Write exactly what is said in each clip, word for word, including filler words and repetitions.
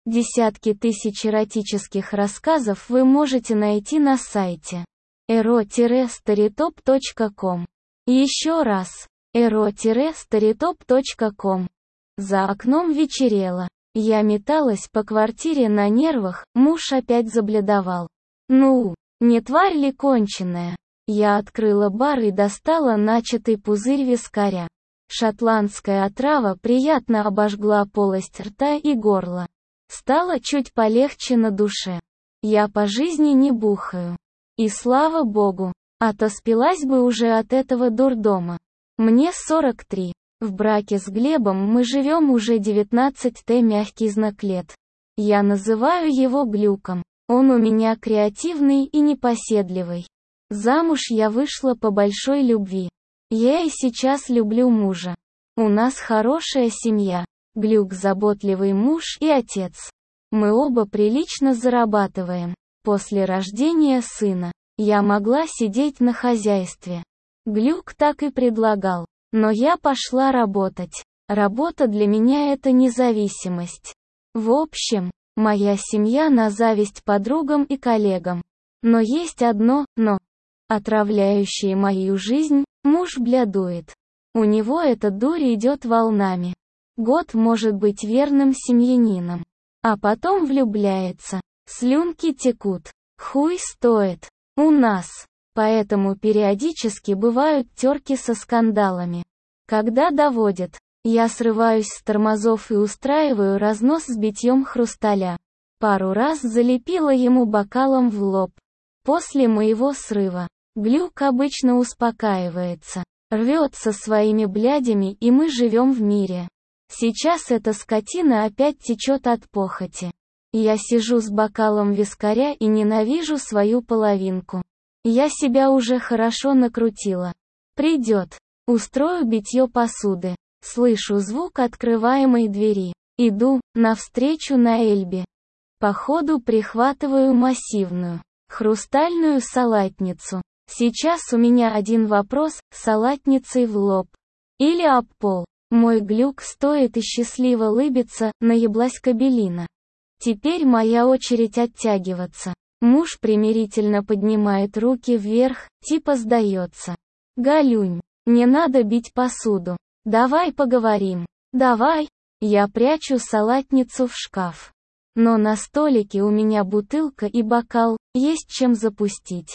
Десятки тысяч эротических рассказов вы можете найти на сайте эро старитоп точка ком. Еще раз, эро старитоп точка ком. За окном вечерело. Я металась по квартире на нервах, муж опять забледовал. Ну, не тварь ли конченая? Я открыла бар и достала начатый пузырь вискаря. Шотландская отрава приятно обожгла полость рта и горла. Стало чуть полегче на душе. Я по жизни не бухаю. И слава богу, а то спилась бы уже от этого дурдома. Мне сорок три. В браке с Глебом мы живем уже девятнадцать лет, мягкий знак лет. Я называю его Глюком. Он у меня креативный и непоседливый. Замуж я вышла по большой любви. Я и сейчас люблю мужа. У нас хорошая семья. Глюк заботливый муж и отец. Мы оба прилично зарабатываем. После рождения сына я могла сидеть на хозяйстве. Глюк так и предлагал. Но я пошла работать. Работа для меня — это независимость. В общем, моя семья на зависть подругам и коллегам. Но есть одно «но». Отравляющее мою жизнь, муж блядует. У него эта дурь идет волнами. Год может быть верным семьянином. А потом влюбляется. Слюнки текут. Хуй стоит. У нас. Поэтому периодически бывают терки со скандалами. Когда доводят, я срываюсь с тормозов и устраиваю разнос с битьем хрусталя. Пару раз залепила ему бокалом в лоб. После моего срыва Глюк обычно успокаивается, рвется своими блядями, и мы живем в мире. Сейчас эта скотина опять течет от похоти. Я сижу с бокалом вискаря и ненавижу свою половинку. Я себя уже хорошо накрутила. Придет. Устрою битье посуды. Слышу звук открываемой двери. Иду навстречу на Эльбе. По ходу прихватываю массивную, хрустальную салатницу. Сейчас у меня один вопрос, салатницей в лоб. Или об пол. Мой Глюк стоит и счастливо лыбится, наеблась кабелина. Теперь моя очередь оттягиваться. Муж примирительно поднимает руки вверх, типа сдается. Галюнь, не надо бить посуду. Давай поговорим. Давай. Я прячу салатницу в шкаф. Но на столике у меня бутылка и бокал, есть чем запустить.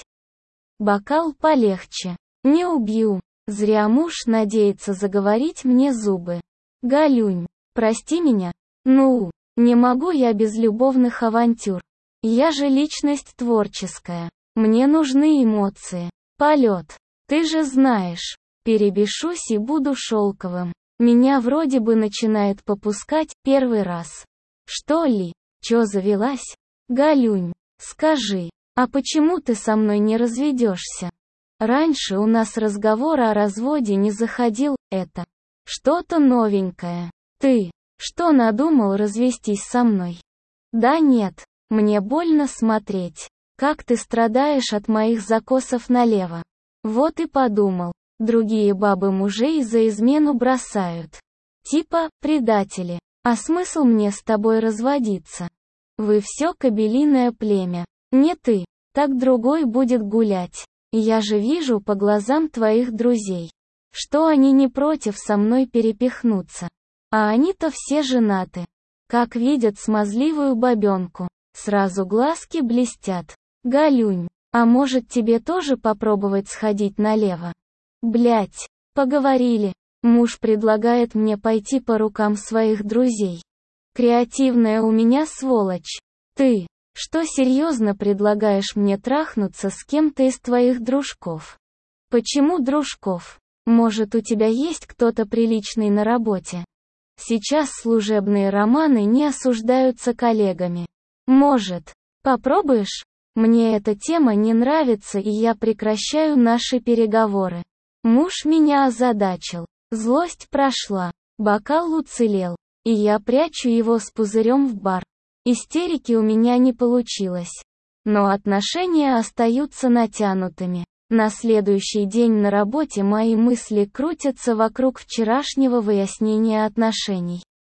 Бокал полегче. Не убью. Зря муж надеется заговорить мне зубы. Галюнь, прости меня. Ну, не могу я без любовных авантюр. Я же личность творческая. Мне нужны эмоции. Полет. Ты же знаешь. Перебешусь и буду шелковым. Меня вроде бы начинает попускать первый раз. Что ли? Чё завелась? Галюнь, скажи, а почему ты со мной не разведешься? Раньше у нас разговор о разводе не заходил, это что-то новенькое. Ты что надумал развестись со мной? Да нет, мне больно смотреть, как ты страдаешь от моих закосов налево. Вот и подумал, другие бабы мужей за измену бросают. Типа, предатели. А смысл мне с тобой разводиться? Вы все кобелиное племя. Не ты, так другой будет гулять. Я же вижу по глазам твоих друзей, что они не против со мной перепихнуться. А они-то все женаты. Как видят смазливую бабенку, сразу глазки блестят. Галюнь, а может тебе тоже попробовать сходить налево? Блять, поговорили. Муж предлагает мне пойти по рукам своих друзей. Креативная у меня сволочь. Ты, что серьезно предлагаешь мне трахнуться с кем-то из твоих дружков? Почему дружков? Может, у тебя есть кто-то приличный на работе? Сейчас служебные романы не осуждаются коллегами. Может, попробуешь? Мне эта тема не нравится, и я прекращаю наши переговоры. Муж меня озадачил. Злость прошла. Бокал уцелел. И я прячу его с пузырем в бар. Истерики у меня не получилось. Но отношения остаются натянутыми. На следующий день на работе мои мысли крутятся вокруг вчерашнего выяснения отношений.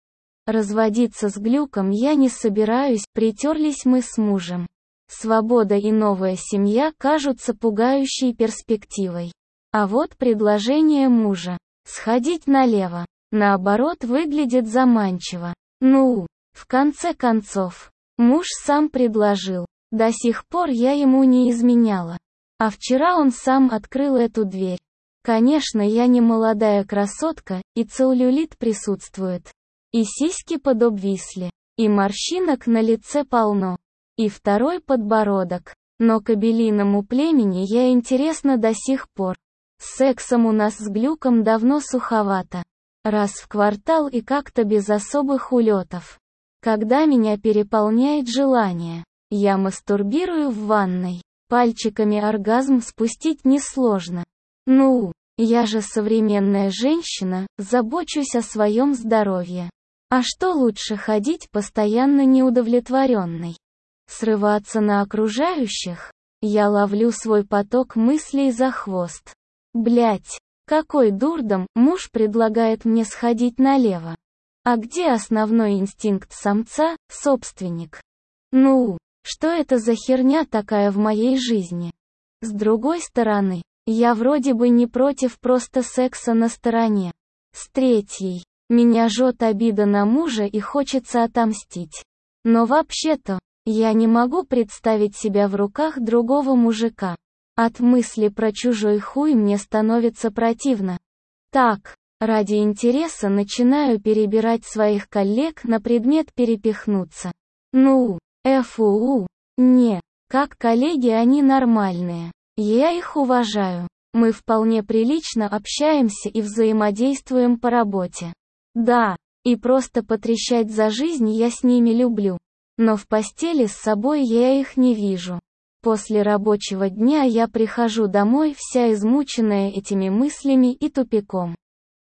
Разводиться с Глюком я не собираюсь, притерлись мы с мужем. Свобода и новая семья кажутся пугающей перспективой. А вот предложение мужа – сходить налево, наоборот, выглядит заманчиво. Ну, в конце концов, муж сам предложил. До сих пор я ему не изменяла. А вчера он сам открыл эту дверь. Конечно, я не молодая красотка, и целлюлит присутствует. И сиськи подобвисли, и морщинок на лице полно, и второй подбородок. Но кобелиному племени я интересна до сих пор. С сексом у нас с Глюком давно суховато. Раз в квартал и как-то без особых улетов. Когда меня переполняет желание, я мастурбирую в ванной. Пальчиками оргазм спустить несложно. Ну, я же современная женщина, забочусь о своем здоровье. А что лучше ходить постоянно неудовлетворенной? Срываться на окружающих? Я ловлю свой поток мыслей за хвост. Блять, какой дурдом, муж предлагает мне сходить налево. А где основной инстинкт самца, собственник? Ну, что это за херня такая в моей жизни? С другой стороны, я вроде бы не против просто секса на стороне. С третьей, меня жжет обида на мужа и хочется отомстить. Но вообще-то, я не могу представить себя в руках другого мужика. От мысли про чужой хуй мне становится противно. Так, ради интереса начинаю перебирать своих коллег на предмет перепихнуться. Ну, фу, не, как коллеги они нормальные. Я их уважаю. Мы вполне прилично общаемся и взаимодействуем по работе. Да, и просто потрещать за жизнь я с ними люблю. Но в постели с собой я их не вижу. После рабочего дня я прихожу домой вся измученная этими мыслями и тупиком,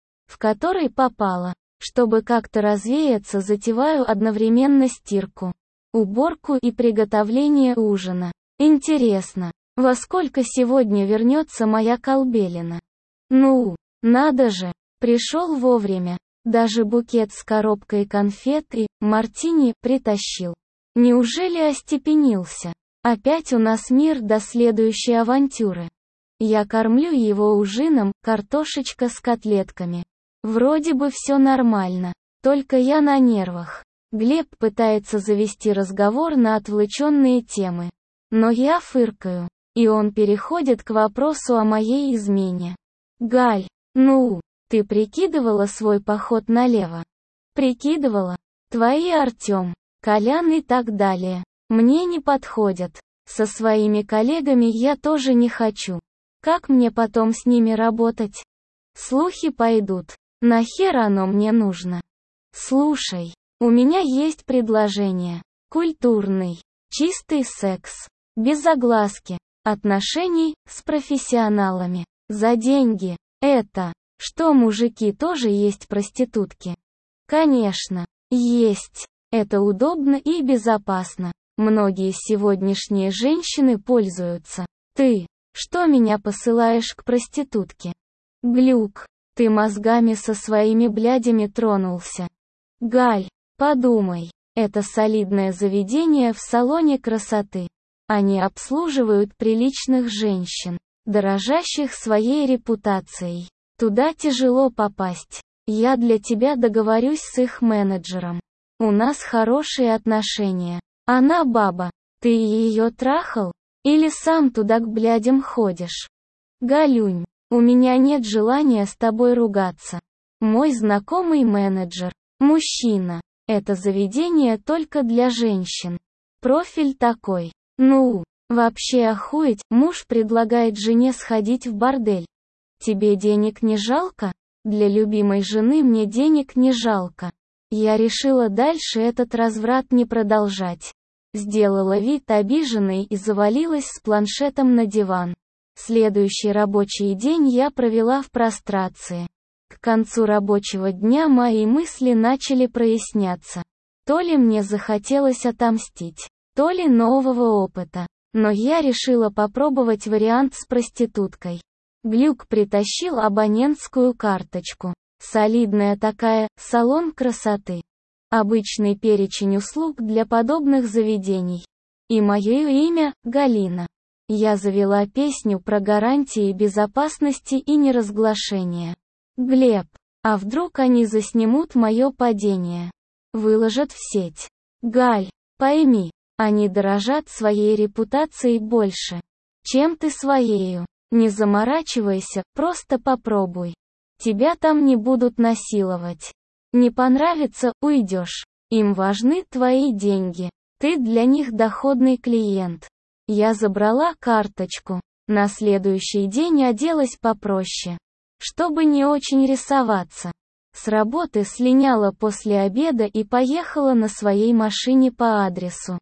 в который попала. Чтобы как-то развеяться, затеваю одновременно стирку, уборку и приготовление ужина. Интересно, во сколько сегодня вернется моя колбелина? Ну, надо же, пришел вовремя. Даже букет с коробкой конфет и мартини притащил. Неужели остепенился? Опять у нас мир до следующей авантюры. Я кормлю его ужином, картошечка с котлетками. Вроде бы все нормально, только я на нервах. Глеб пытается завести разговор на отвлеченные темы. Но я фыркаю, и он переходит к вопросу о моей измене. Галь, ну, ты прикидывала свой поход налево? Прикидывала. Твои Артем, Колян и так далее мне не подходят. Со своими коллегами я тоже не хочу. Как мне потом с ними работать? Слухи пойдут. Нахер оно мне нужно? Слушай, у меня есть предложение. Культурный, чистый секс, без огласки, отношений с профессионалами, за деньги. Это, что мужики тоже есть проститутки? Конечно, есть. Это удобно и безопасно. Многие сегодняшние женщины пользуются. Ты, что меня посылаешь к проститутке? Глюк, ты мозгами со своими блядями тронулся. Галь, подумай, это солидное заведение в салоне красоты. Они обслуживают приличных женщин, дорожащих своей репутацией. Туда тяжело попасть. Я для тебя договорюсь с их менеджером. У нас хорошие отношения. Она баба. Ты ее трахал? Или сам туда к блядям ходишь? Галюнь, у меня нет желания с тобой ругаться. Мой знакомый менеджер. Мужчина. Это заведение только для женщин. Профиль такой. Ну, вообще охуеть, муж предлагает жене сходить в бордель. Тебе денег не жалко? Для любимой жены мне денег не жалко. Я решила дальше этот разврат не продолжать. Сделала вид обиженной и завалилась с планшетом на диван. Следующий рабочий день я провела в прострации. К концу рабочего дня мои мысли начали проясняться. То ли мне захотелось отомстить, то ли нового опыта. Но я решила попробовать вариант с проституткой. Глюк притащил абонентскую карточку. Солидная такая, салон красоты. Обычный перечень услуг для подобных заведений. И мое имя – Галина. Я завела песню про гарантии безопасности и неразглашения. Глеб, а вдруг они заснимут мое падение? Выложат в сеть. Галь, пойми, они дорожат своей репутацией больше, чем ты своею. Не заморачивайся, просто попробуй. Тебя там не будут насиловать. Не понравится – уйдешь. Им важны твои деньги. Ты для них доходный клиент. Я забрала карточку. На следующий день оделась попроще, чтобы не очень рисоваться. С работы слиняла после обеда и поехала на своей машине по адресу,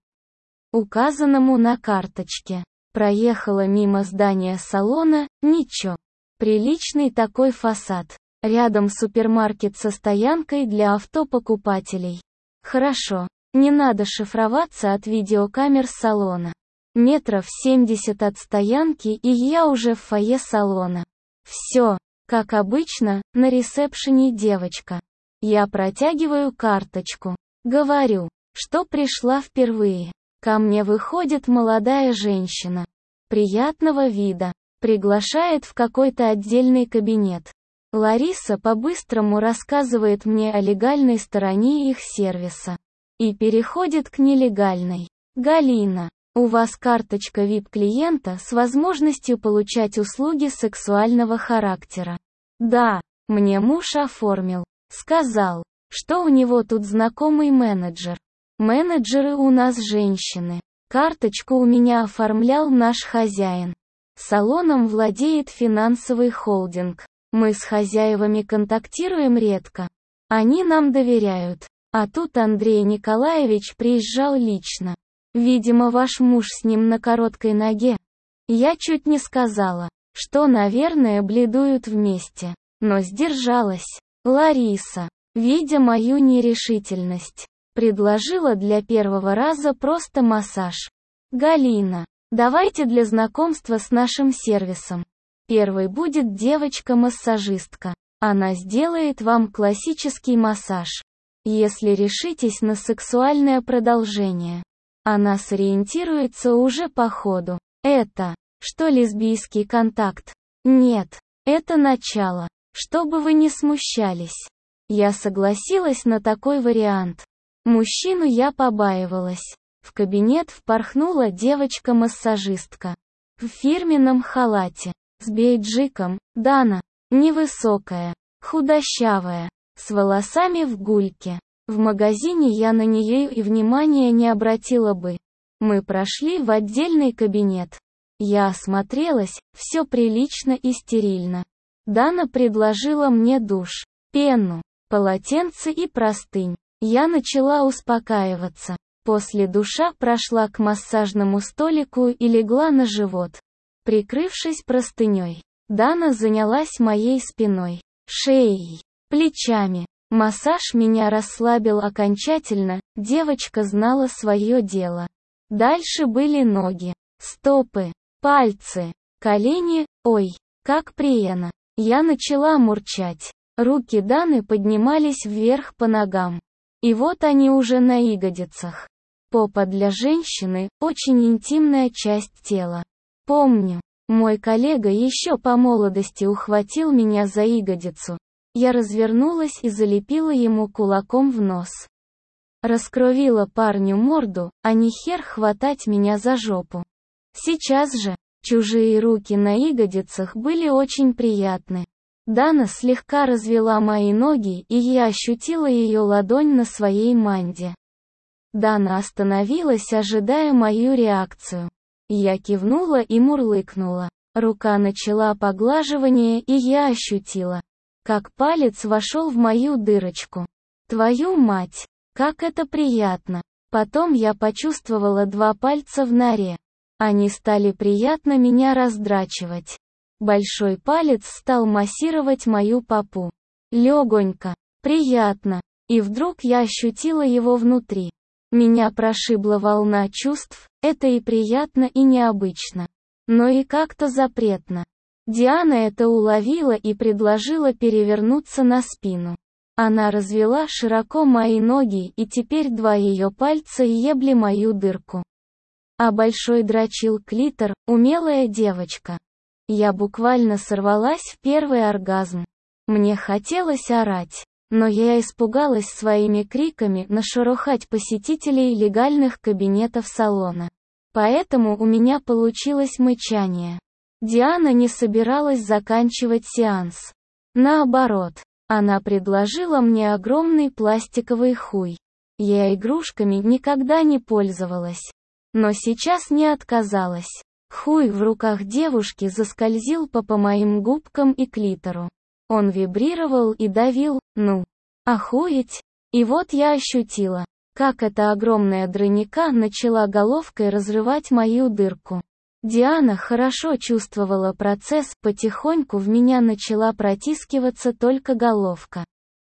указанному на карточке. Проехала мимо здания салона, ничего. Приличный такой фасад. Рядом супермаркет со стоянкой для автопокупателей. Хорошо, не надо шифроваться от видеокамер салона. Метров семьдесят от стоянки, и я уже в фойе салона. Все, как обычно, на ресепшене девочка. Я протягиваю карточку. Говорю, что пришла впервые. Ко мне выходит молодая женщина. Приятного вида. Приглашает в какой-то отдельный кабинет. Лариса по-быстрому рассказывает мне о легальной стороне их сервиса. И переходит к нелегальной. Галина, у вас карточка ви ай пи-клиента с возможностью получать услуги сексуального характера. Да, мне муж оформил. Сказал, что у него тут знакомый менеджер. Менеджеры у нас женщины. Карточку у меня оформлял наш хозяин. Салоном владеет финансовый холдинг. Мы с хозяевами контактируем редко. Они нам доверяют. А тут Андрей Николаевич приезжал лично. Видимо, ваш муж с ним на короткой ноге. Я чуть не сказала, что, наверное, бледуют вместе. Но сдержалась. Лариса, видя мою нерешительность, предложила для первого раза просто массаж. Галина, давайте для знакомства с нашим сервисом. Первой будет девочка-массажистка. Она сделает вам классический массаж. Если решитесь на сексуальное продолжение, она сориентируется уже по ходу. Это, что лесбийский контакт? Нет, это начало. Чтобы вы не смущались. Я согласилась на такой вариант. Мужчину я побаивалась. В кабинет впорхнула девочка-массажистка. В фирменном халате. С бейджиком, Дана, невысокая, худощавая, с волосами в гульке. В магазине я на нее и внимания не обратила бы. Мы прошли в отдельный кабинет. Я осмотрелась, все прилично и стерильно. Дана предложила мне душ, пену, полотенце и простынь. Я начала успокаиваться. После душа прошла к массажному столику и легла на живот, прикрывшись простыней. Дана занялась моей спиной, шеей, плечами. Массаж меня расслабил окончательно, девочка знала свое дело. Дальше были ноги, стопы, пальцы, колени, ой, как приятно. Я начала мурчать. Руки Даны поднимались вверх по ногам. И вот они уже на ягодицах. Попа для женщины – очень интимная часть тела. Помню, мой коллега еще по молодости ухватил меня за ягодицу. Я развернулась и залепила ему кулаком в нос. Раскровила парню морду, а не хер хватать меня за жопу. Сейчас же, чужие руки на ягодицах были очень приятны. Дана слегка развела мои ноги, и я ощутила ее ладонь на своей манде. Дана остановилась, ожидая мою реакцию. Я кивнула и мурлыкнула. Рука начала поглаживание, и я ощутила, как палец вошел в мою дырочку. Твою мать, как это приятно. Потом я почувствовала два пальца в норе. Они стали приятно меня раздрачивать. Большой палец стал массировать мою попу. Легонько, приятно. И вдруг я ощутила его внутри. Меня прошибла волна чувств, это и приятно, и необычно. Но и как-то запретно. Диана это уловила и предложила перевернуться на спину. Она развела широко мои ноги, и теперь два ее пальца ебли мою дырку. А большой дрочил клитор, умелая девочка. Я буквально сорвалась в первый оргазм. Мне хотелось орать, но я испугалась своими криками нашурухать посетителей легальных кабинетов салона. Поэтому у меня получилось мычание. Диана не собиралась заканчивать сеанс. Наоборот, она предложила мне огромный пластиковый хуй. Я игрушками никогда не пользовалась. Но сейчас не отказалась. Хуй в руках девушки заскользил по, по моим губкам и клитору. Он вибрировал и давил, ну, охуеть. И вот я ощутила, как эта огромная дрыника начала головкой разрывать мою дырку. Диана хорошо чувствовала процесс, потихоньку в меня начала протискиваться только головка.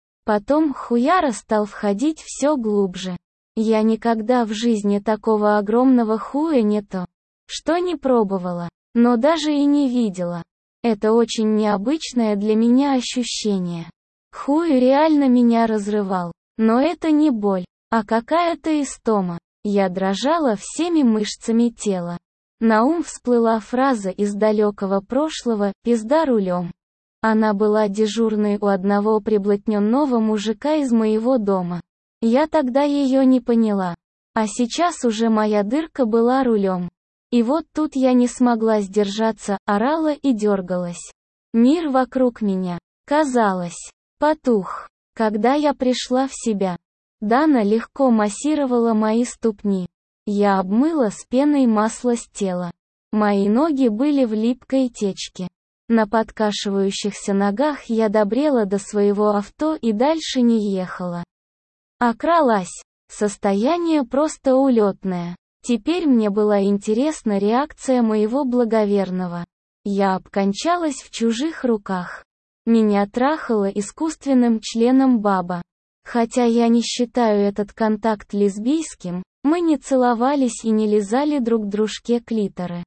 Потом хуяра стал входить все глубже. Я никогда в жизни такого огромного хуя не то, что не пробовала, но даже и не видела. Это очень необычное для меня ощущение. Хуй реально меня разрывал, но это не боль, а какая-то истома. Я дрожала всеми мышцами тела. На ум всплыла фраза из далекого прошлого «пизда рулем». Она была дежурной у одного приблотненного мужика из моего дома. Я тогда ее не поняла. А сейчас уже моя дырка была рулем. И вот тут я не смогла сдержаться, орала и дергалась. Мир вокруг меня, казалось, потух. Когда я пришла в себя, Дана легко массировала мои ступни. Я обмыла с пеной масло с тела. Мои ноги были в липкой течке. На подкашивающихся ногах я добрела до своего авто и дальше не ехала. Окралась. Состояние просто улетное. Теперь мне была интересна реакция моего благоверного. Я обкончалась в чужих руках. Меня трахала искусственным членом баба. Хотя я не считаю этот контакт лесбийским, мы не целовались и не лизали друг дружке клиторы.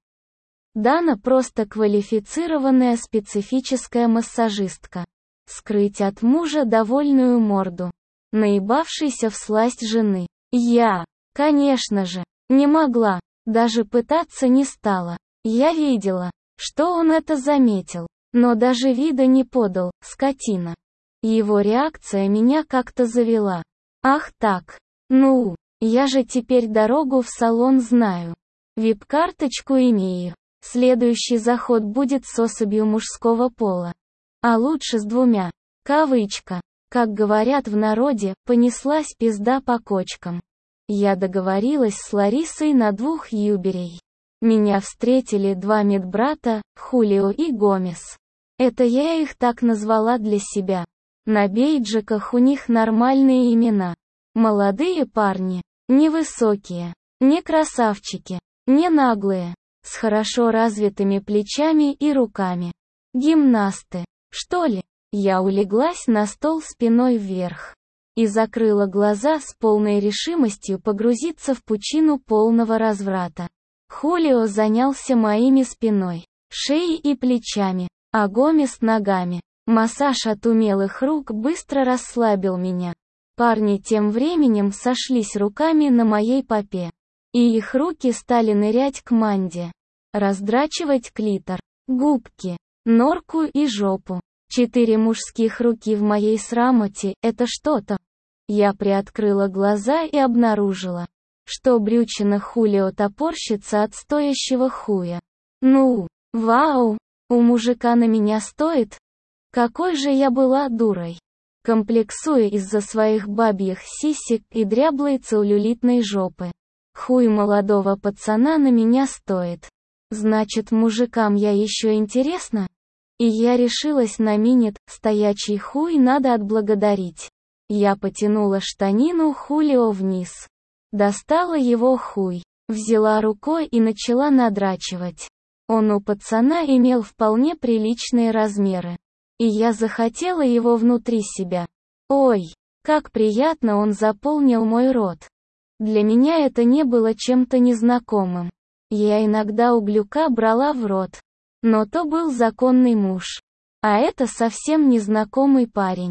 Дана просто квалифицированная специфическая массажистка. Скрыть от мужа довольную морду. Наебавшейся всласть жены. Я, конечно же, не могла, даже пытаться не стала. Я видела, что он это заметил, но даже вида не подал, скотина. Его реакция меня как-то завела. Ах так, ну, я же теперь дорогу в салон знаю. Вип-карточку имею. Следующий заход будет с особью мужского пола. А лучше с двумя. Кавычка. Как говорят в народе, понеслась пизда по кочкам. Я договорилась с Ларисой на двух юберей. Меня встретили два медбрата, Хулио и Гомес. Это я их так назвала для себя. На бейджиках у них нормальные имена. Молодые парни. Невысокие. Не красавчики. Не наглые. С хорошо развитыми плечами и руками. Гимнасты. Что ли? Я улеглась на стол спиной вверх. И закрыла глаза с полной решимостью погрузиться в пучину полного разврата. Хулио занялся моими спиной, шеей и плечами, а Гомес ногами. Массаж от умелых рук быстро расслабил меня. Парни тем временем сошлись руками на моей попе. И их руки стали нырять к манде. Раздрачивать клитор, губки, норку и жопу. Четыре мужских руки в моей срамоте – это что-то. Я приоткрыла глаза и обнаружила, что брючина Хулио топорщится от стоящего хуя. Ну, вау, у мужика на меня стоит? Какой же я была дурой. Комплексуя из-за своих бабьих сисек и дряблой целлюлитной жопы. Хуй молодого пацана на меня стоит. Значит, мужикам я еще интересна? И я решилась на минет, стоячий хуй надо отблагодарить. Я потянула штанину Хулио вниз. Достала его хуй, взяла рукой и начала надрачивать. Он у пацана имел вполне приличные размеры. И я захотела его внутри себя. Ой, как приятно он заполнил мой рот. Для меня это не было чем-то незнакомым. Я иногда углюка брала в рот. Но то был законный муж. А это совсем незнакомый парень.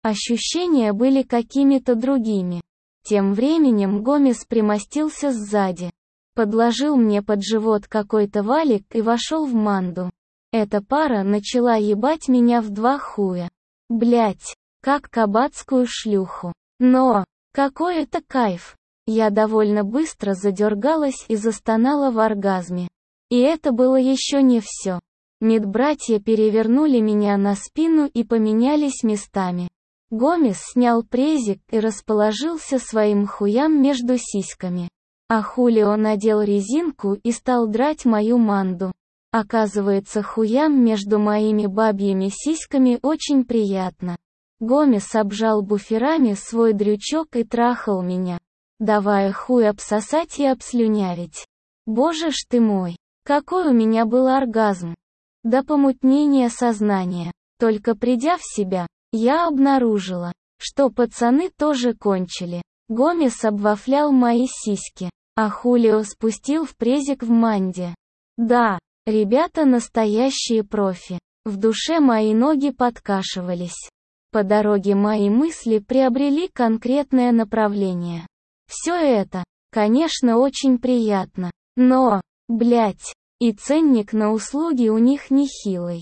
Ощущения были какими-то другими. Тем временем Гомес примостился сзади. Подложил мне под живот какой-то валик и вошел в манду. Эта пара начала ебать меня в два хуя. Блять, как кабацкую шлюху. Но, какой это кайф. Я довольно быстро задергалась и застонала в оргазме. И это было еще не все. Медбратья перевернули меня на спину и поменялись местами. Гомес снял презик и расположился своим хуям между сиськами. А Хулио надел резинку и стал драть мою манду. Оказывается, хуям между моими бабьими сиськами очень приятно. Гомес обжал буферами свой дрючок и трахал меня, давая хуй обсосать и обслюнявить. Боже ж ты мой, какой у меня был оргазм! До помутнения сознания. Только придя в себя, я обнаружила, что пацаны тоже кончили. Гомес обвафлял мои сиськи, а Хулио спустил в презик в манде. Да, ребята настоящие профи. В душе мои ноги подкашивались. По дороге мои мысли приобрели конкретное направление. Все это, конечно, очень приятно. Но, блять, и ценник на услуги у них нехилый.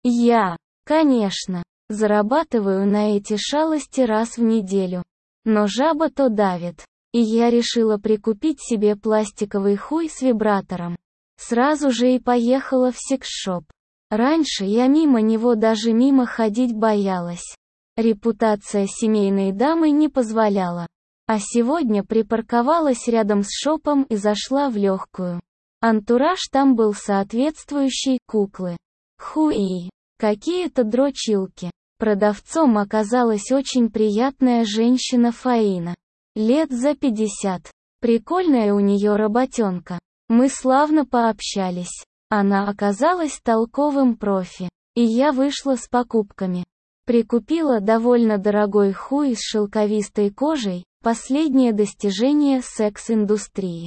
Я, конечно, зарабатываю на эти шалости раз в неделю. Но жаба то давит. И я решила прикупить себе пластиковый хуй с вибратором. Сразу же и поехала в секс-шоп. Раньше я мимо него даже мимо ходить боялась. Репутация семейной дамы не позволяла. А сегодня припарковалась рядом с шопом и зашла в легкую. Антураж там был соответствующий, куклы. Хуи, какие-то дрочилки. Продавцом оказалась очень приятная женщина Фаина. Лет за пятьдесят. Прикольная у нее работенка. Мы славно пообщались. Она оказалась толковым профи. И я вышла с покупками. Прикупила довольно дорогой хуй с шелковистой кожей, последнее достижение секс-индустрии.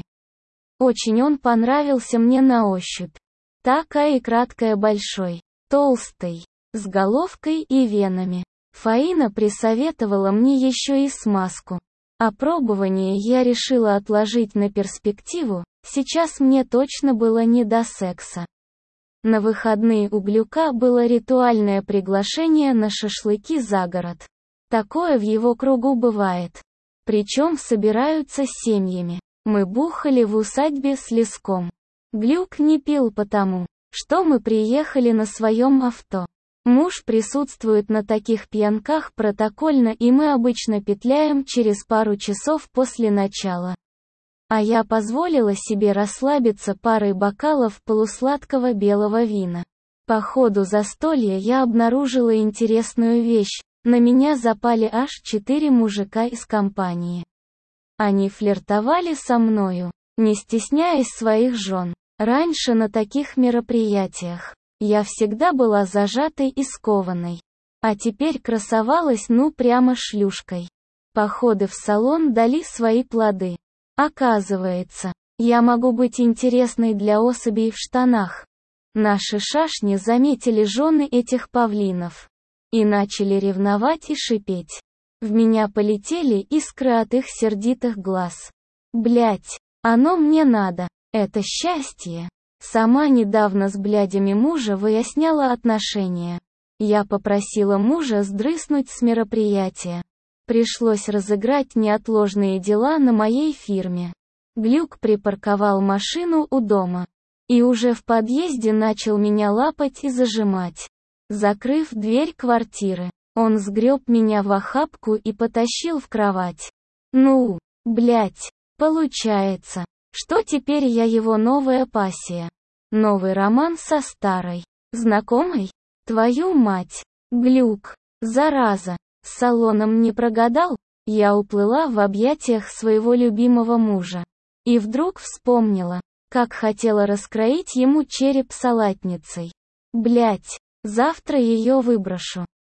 Очень он понравился мне на ощупь. Такая и краткая большой, толстый, с головкой и венами. Фаина присоветовала мне еще и смазку. Опробование я решила отложить на перспективу, сейчас мне точно было не до секса. На выходные у Глюка было ритуальное приглашение на шашлыки за город. Такое в его кругу бывает. Причем собираются семьями. Мы бухали в усадьбе с Леском. Глюк не пил потому, что мы приехали на своем авто. Муж присутствует на таких пьянках протокольно, и мы обычно петляем через пару часов после начала. А я позволила себе расслабиться парой бокалов полусладкого белого вина. По ходу застолья я обнаружила интересную вещь. На меня запали аж четыре мужика из компании. Они флиртовали со мною, не стесняясь своих жен. Раньше на таких мероприятиях я всегда была зажатой и скованной. А теперь красовалась ну прямо шлюшкой. Походы в салон дали свои плоды. Оказывается, я могу быть интересной для особей в штанах. Наши шашни заметили жены этих павлинов. И начали ревновать и шипеть. В меня полетели искры от их сердитых глаз. Блять, оно мне надо, это счастье. Сама недавно с блядями мужа выясняла отношения. Я попросила мужа сдрыснуть с мероприятия. Пришлось разыграть неотложные дела на моей фирме. Глюк припарковал машину у дома. И уже в подъезде начал меня лапать и зажимать. Закрыв дверь квартиры, он сгреб меня в охапку и потащил в кровать. Ну, блять, получается, что теперь я его новая пассия. Новый роман со старой знакомой? Твою мать, Глюк, зараза. С салоном не прогадал? Я уплыла в объятиях своего любимого мужа. И вдруг вспомнила, как хотела раскроить ему череп салатницей. Блять, завтра ее выброшу.